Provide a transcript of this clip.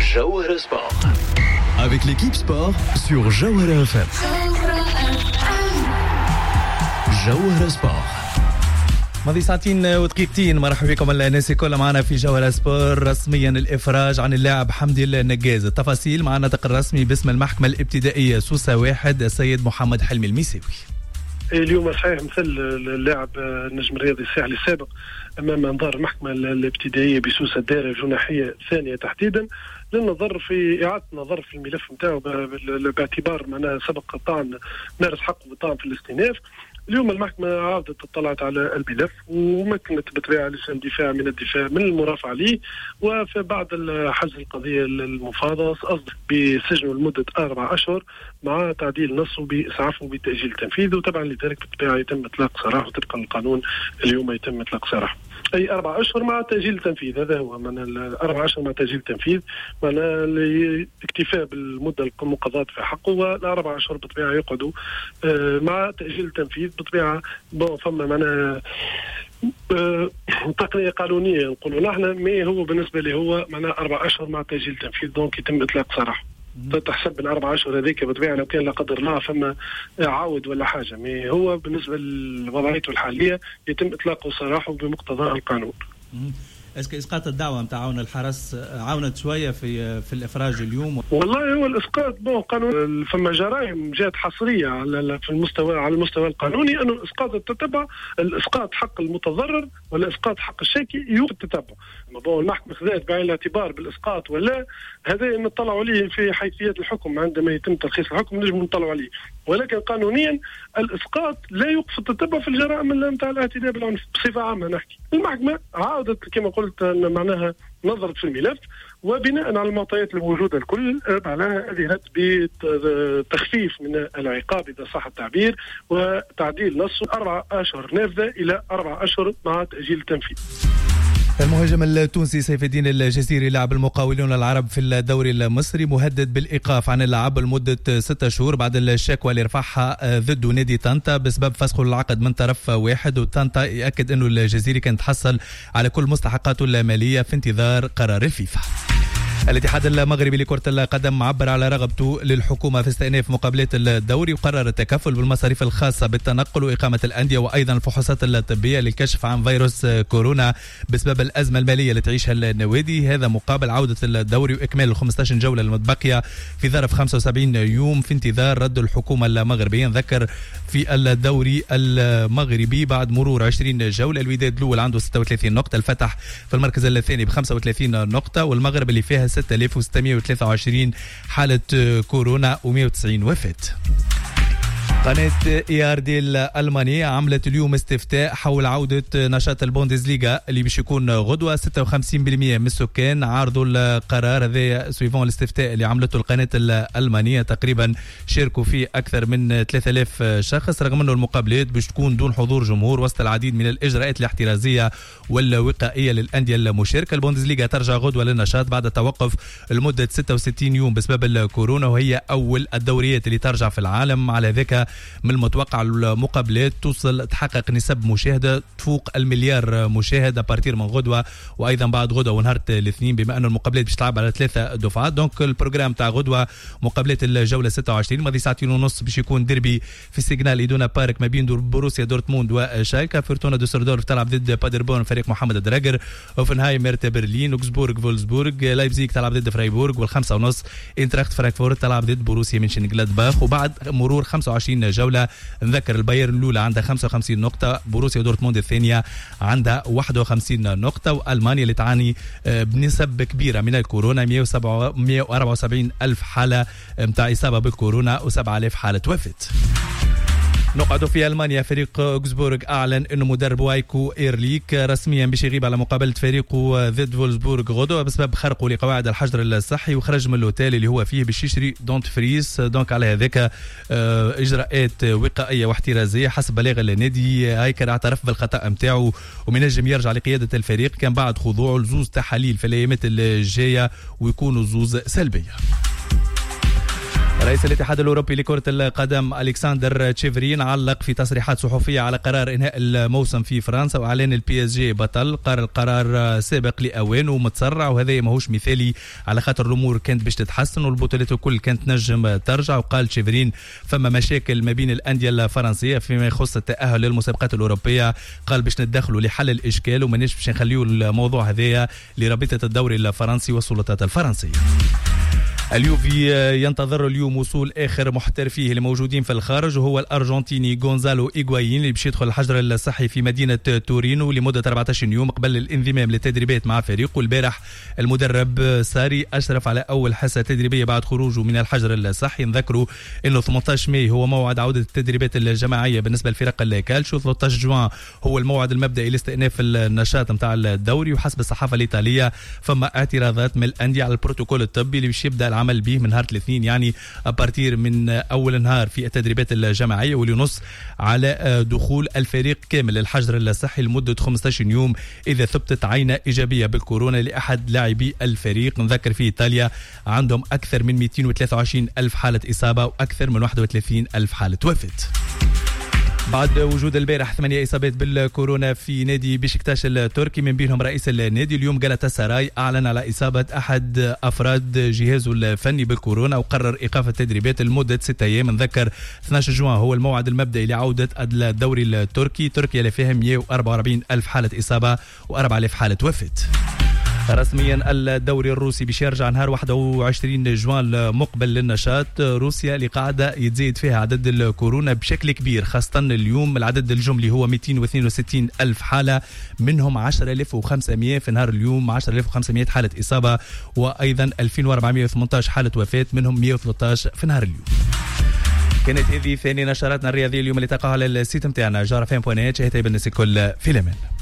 Jawhara Sport. Avec l'équipe sport sur Jawhara FM. Jawhara Sport. ماضي ساعتين ودقيقتين. مرحبا بكم الناس الكل معنا في جوهرة سبور. رسميا الإفراج عن اللاعب حمدي النجاز. التفاصيل مع النطق الرسمي باسم المحكمة الابتدائية سوسة 1 السيد محمد حلمي الميساوي. اليوم صحيح مثل اللاعب النجم الرياضي الساحلي السابق امام انظار المحكمه الابتدائيه بسوسه الدائره الجناحيه الثانيه تحديدا للنظر في اعاده النظر في الملف نتاعو باعتبار معناها سبق طعن مارس حقه بالطعن في الاستئناف. اليوم المحكمة عادت اطلعت على الملف ومكنت بطبيعة لسان دفاع من المرافعة ليه، وبعد حجز القضية المفاضلة أصدر بسجن لمدة 4 أشهر مع تعديل نصه بإسعافه بتأجيل التنفيذ، وطبعا لذلك بالطبيعة يتم إطلاق سراحه طبقا للقانون. اليوم يتم إطلاق سراحه أي 4 أشهر مع تأجيل التنفيذ. هذا هو من 4 أشهر مع تأجيل التنفيذ معناه الاكتفاء بالمدة المقاضاة في حقه، وال4 أشهر بالطبيعة يقعدوا مع تأجيل التنفيذ. بالطبيعة فما معناه تقنية قانونية نقولوا نحن ما هو بالنسبة لي هو معناه 4 أشهر مع تأجيل التنفيذ، دونك يتم إطلاق سراحه. تحسب ال4 أشهر هذيك بالطبيعة لو كان لا قدر الله فما عاود ولا حاجة، ما هو بالنسبة لوضعيته الحالية يتم إطلاقه سراحه بمقتضى القانون. اسقاط الدعوه نتاع عون الحرس عاونت شويه في الافراج اليوم؟ والله هو الاسقاط قانون فما جرائم جات حصريه على المستوى القانوني انه الاسقاط التتبع الاسقاط حق المتضرر ولا اسقاط حق الشاكي يوقف التتبع. المحكمه خذت بعين الاعتبار بالاسقاط ولا هذا نطلعوا عليه في حيثيات الحكم عندما يتم تلخيص الحكم نجم نطلعوا عليه، ولكن قانونيا الاسقاط لا يوقف التتبع في الجرائم نتاع الاعتداء بالعنف بصفه عامه. نحكي المحكمه عاودت كما قلت معناها نظرت في الملف وبناء على المعطيات الموجوده الكل معناها اذنت بتخفيف من العقاب اذا صح التعبير وتعديل نصه 4 أشهر نافذه الى 4 أشهر مع تاجيل التنفيذ. المهاجم التونسي سيف الدين الجزيري لاعب المقاولون العرب في الدوري المصري مهدد بالإيقاف عن اللعب لمدة 6 شهور بعد الشكوى اللي رفعها ضد نادي طنطا بسبب فسخ العقد من طرف واحد، وطنطا يأكد أنه الجزيري كان تحصل على كل مستحقاته المالية في انتظار قرار الفيفا. الاتحاد المغربي لكرة القدم عبر على رغبته للحكومة في استئناف مقابلات الدوري وقرر التكفل بالمصاريف الخاصة بالتنقل وإقامة الأندية وأيضا الفحوصات الطبية للكشف عن فيروس كورونا بسبب الأزمة المالية اللي تعيشها النوادي، هذا مقابل عودة الدوري وإكمال 15 جولة المتبقية في ظرف 75 يوم في انتظار رد الحكومة المغربية. نذكر في الدوري المغربي بعد مرور 20 جولة الوداد الأول عنده 36 نقطة، الفتح في المركز الثاني ب 35 نقطة، والمغرب اللي فيها 6623 حالة كورونا و190 وفاة. قناة ERD الألمانية عملت اليوم استفتاء حول عودة نشاط البوندسليغا اللي باش يكون غدوة. 56% من السكان عارضوا القرار هذا سويفون الاستفتاء اللي عملته القناة الألمانية. تقريبا شاركوا فيه أكثر من 3000 شخص، رغم أنه المقابلات باش تكون دون حضور جمهور وسط العديد من الإجراءات الاحترازية والوقائية للأندية المشاركة. البوندسليغا ترجع غدوة للنشاط بعد توقف لمدة 66 يوم بسبب الكورونا، وهي أول الدوريات اللي ترجع في العالم. على ذلك من المتوقع المقابلات تحقق نسب مشاهدة تفوق 1,000,000,000 مشاهدة بارتير من غدوة وأيضا بعد غدوة ونهار الاثنين، بما أن المقابلات باش تلعب على 3 دفعات. دونك البروجرام تاع غدوة مقابلات الجولة 26 ماضي 2:30 باش يكون ديربي في سيجنال إيدونا بارك ما بين بروسيا دورتموند وشالكا. فورتونا دوسردورف تلعب ضد بادربون فريق محمد دراجر، اوفنهايم ميرتا برلين، اوكسبورغ فولسبورغ، لايبزيغ تلعب ضد فرايبورغ، وال5:30 انتراخت فرانكفورت تلعب ضد بروسيا منشنغلادباخ. وبعد مرور 25 جولة نذكر البايرن الأولى عندها 55 نقطة، بروسيا دورتموند الثانية عندها 51 نقطة، وألمانيا اللي تعاني بنسب كبيرة من الكورونا 174 ألف حالة متاع إصابة بالكورونا و7000 حالة وفاة. نقعد في ألمانيا. فريق أوكسبورغ أعلن أنه مدرب وايكو إيرليك رسميا باش يغيب على مقابلة فريقه ضد فولسبورغ غدوة بسبب خرقه لقواعد الحجر الصحي وخرج من الأوتيل اللي هو فيه باش يشري دونت فريس. دونك على هذاك إجراءات وقائية واحترازية حسب بلاغ النادي. هايكر اعترف بالخطأ متاعه ومنجم يرجع لقيادة الفريق كان بعد خضوعه لزوز تحاليل في الأيامات الجاية ويكونوا زوز سلبية. رئيس الاتحاد الأوروبي لكرة القدم ألكسندر تشيفرين علق في تصريحات صحفية على قرار إنهاء الموسم في فرنسا وإعلان البي اس جي بطل. قال القرار سابق لأوان ومتسرع وهذا ماهوش مثالي على خاطر الأمور كانت باش تتحسن والبطولات الكل كانت نجم ترجع. وقال تشيفرين فما مشاكل ما بين الأندية الفرنسية فيما يخص التأهل للمسابقات الأوروبية. قال باش ندخلوا لحل الإشكال وماناش باش نخليوا الموضوع هذايا لرابطة الدوري الفرنسي والسلطات الفرنسية. اليوفي ينتظر اليوم وصول آخر محترفيه الموجودين في الخارج وهو الأرجنتيني غونزالو إيغوايين اللي باش يدخل الحجر الصحي في مدينة تورينو لمدة 14 يوم قبل الانضمام للتدريبات مع فريقه. والبارح المدرب ساري أشرف على أول حصة تدريبية بعد خروجه من الحجر الصحي. نذكروا إنه 18 ماي هو موعد عودة التدريبات الجماعية بالنسبة لفرق الكالتشيو. 13 جوان هو الموعد المبدئي لاستئناف النشاط متاع الدوري. وحسب الصحافة الإيطالية فما اعتراضات من الأندية على البروتوكول الطبي اللي باش يبدأ العمل به من نهار الاثنين يعني أبارتير من أول نهار في التدريبات الجماعية واللي ينص على دخول الفريق كامل للحجر الصحي لمدة 15 يوم إذا ثبتت عينة إيجابية بالكورونا لأحد لاعبي الفريق. نذكر في إيطاليا عندهم أكثر من 223 ألف حالة إصابة وأكثر من 31 ألف حالة وفاة. بعد وجود البارح 8 إصابات بالكورونا في نادي بشكتاش التركي من بينهم رئيس النادي. اليوم جالاتاساراي أعلن على إصابة أحد أفراد جهازه الفني بالكورونا وقرر إيقاف التدريبات لمدة 6 أيام. نذكر 12 جوان هو الموعد المبدئي لعودة الدوري التركي. تركيا اللي فيها 144 ألف حالة إصابة و4000 حالة وفاة. رسميا الدوري الروسي باش يرجع نهار 21 جوان مقبل للنشاط. روسيا اللي قاعده يتزايد فيها عدد الكورونا بشكل كبير خاصه اليوم العدد الجملي هو 262 ألف حالة منهم 10,500 في نهار اليوم 10,500 حالة إصابة وأيضا 2418 حالة وفاة منهم 113 في نهار اليوم. كانت هذه ثاني نشراتنا الرياضية اليوم اللي تقعها على السيت متاعنا جارفين.net. هاتي بالنسبة كل في الأمان.